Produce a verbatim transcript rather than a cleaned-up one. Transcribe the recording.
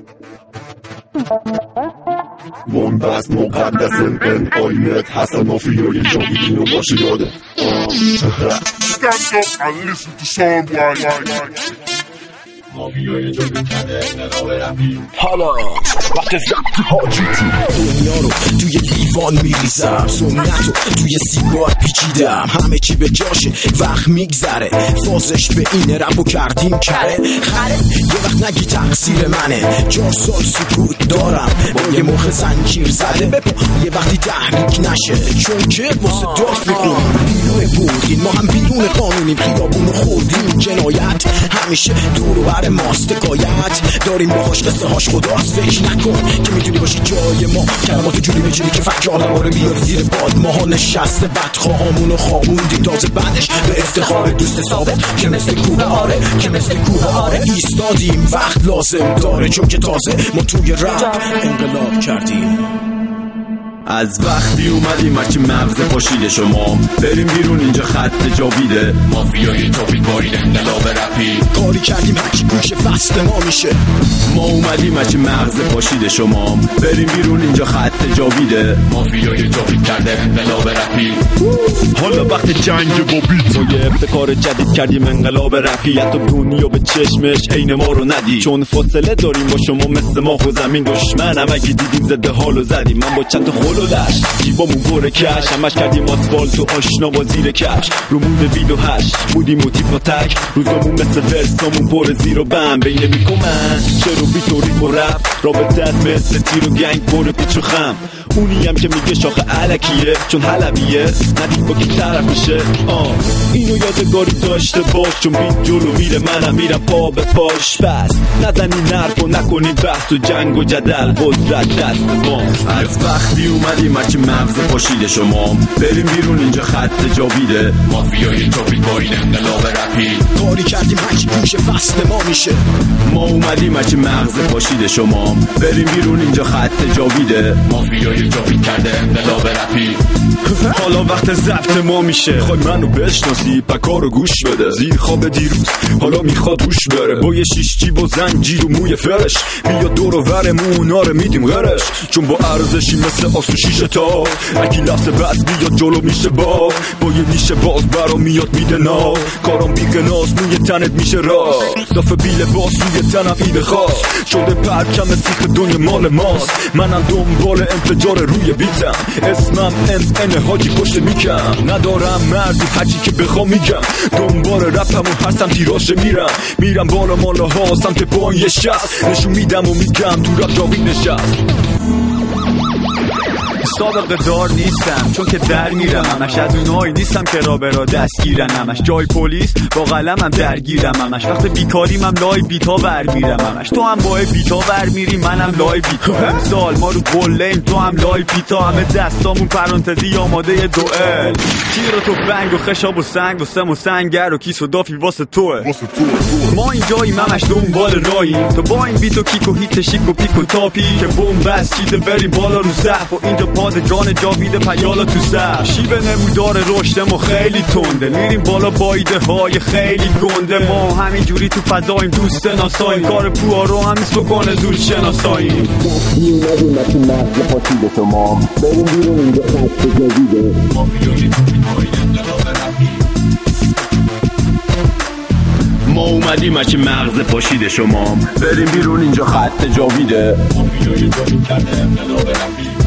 منبست مقدس ان آینت حسن مافیای جاوید اینو باشه یاده. Stand up and listen to someone. مافیای جاوید کرده انقلاب رپی. حالا وقت ضبط حاجی دنیا رو توی لیوان میریزم، سنتو توی سیگار پیچیدم، همه چی به جاشه وقت میگذره، فازش به اینه رپو کردیم کره خره. یه وقت نگی تقصیر منه، چهار سال سکوت دارم با یه مخ زنجیر زده بپا، یه وقتی تحریک نشه چون که واسه داست میکنیم بیرون بودین، ما هم بیرون قانونیم، خیابونو خوردیم جنایت همیشه دور و بر ماست، حکایت داریم باهاش قصه هاش خداست. فکر نکن که میتونی باشی جای ما، کلمات جوری بجوری که فکر آدم رو بیاری زیر باد. ماها نشسته بدخواهامونو خوابوندیم، تازه بعدش به افتخار دوست ثابت که مثل کوه آره که مثل کوه آره ایستادیم. وقت لازم داره چون که تازه ما توی رپ انقلاب کردیم. از وقتی اومدیم هرچی مغز پاشیده شما، بریم بیرون اینجا خط جاویده. مافیای جاوید بارید انقلاب رپی. کاری کردیم هرچی گوشه فست ما میشه. ما اومدیم هرچی مغز پاشیده شما، بریم بیرون اینجا خط جاویده. مافیای جاوید کرده انقلاب رپی. حالا وقت جنگ با بیت، ما یه ابتکار جدید کردیم انقلاب رپی. حتی دنیا به چشمش عین ما رو ندید، چون فاصله داریم با شما مثل ما و زمین. دشمنم اگه دیدیم زده حالو زدیم، من با چند تا خلو داشت جیبامون پر کش، همش کردیم آسفالت و آشنا با زیر کفش. رو مونده وید و هش بودیم و تیپ و تک، روزامون مثل ورسامون پر زیر و بم. بین بیک و من چرا بیت و ریپ و رپ، رابطه از مثل تیر و گنگ پر پیچ و خم. اونی هم که میگه شاخه علکیه چون حلبیه، ندید با کی طرف میشه. آه اینو یادگاری داشته باش، چون بیت جلو میره منم میرم پا به پاش. پس نزنی نرف و نکنی بحث و جنگ و جدل، قدرت دست ما. از وقتی اومدیم هرچی مغز پاشیده شما، بریم بیرون اینجا خط جاویده. مافیای جاوید بارید انقلاب رپی. کاری کردیم هرچی گوشه فصل ما میشه. ما اومدیم هرچی مغز پاشیده شما، بریم بیرون اینجا خط جاویده. مافیای جاوید کرده انقلاب رپی. حالا وقت ضبط ما میشه، خواهی منو بشناسی پکارو گوش بده. زیر خواب دیروز حالا میخواد روش بره، با یه شیش جیب و زنجیر و موی فرش. بیا دور و ورمون آره میدیم غرش، چون با ارزشی مثل آسو شیشه تا. اکی لحظه بعد بیاد جلو میشه با با یه نیشه باز برا میاد میده نا. کارم بیگناز موی تنت میشه راست، دافه بیل باز روی تنم ایده خواست. شده پرکم سیخ دنیا مال ماست، منم دنبال انفجار روی بیتم. اسمم ام ان حاجی پشت میکم، ندارم مردی هرچی که بخوام میگم. دنبال رپم و هر سمتی راشه میرم، میرم بالا مالا ها سمت پایین یه شست. نشون میدم و میگم تو رپ جاوید نشست. سابقه دار نیستم چون که در میرم همش، از اونایی نیستم که را به را دستگیرن همش. جای پلیس با قلمم درگیرم همش، وقت بیکاریم هم لای بیتا ور میرم همش. تو هم با بیتا ور میری منم لای بیتا، امسال ما رو قله‌ایم تو هم لای بیتا. همه دستامون پرانتزی آماده دوئل، تیر و تفنگ و خشاب و سنگ و سم و سنگر و کیس و دافی واسه توه. ما اینجاییم همش دنبال راهیم، تو با این بیت و کیک و هیت شیک و پیک و تاپی که بومبست چیده بریم بالا رو سقف. و اینجا پادگان جاوید پیالا تو سر، شیب نمودار رشدم و خیلی تنده. میریم بالا با ایده های خیلی گنده، ما همینجوری تو فضاییم دوست ناساییم. کار پوها رو هم نیست بکنه زور شناساییم. ما اومدیم هرچی مغز پاشیده شما، بریم بیرون اینجا خط جاویده. مافیای جاوید کرده انقلاب رپی.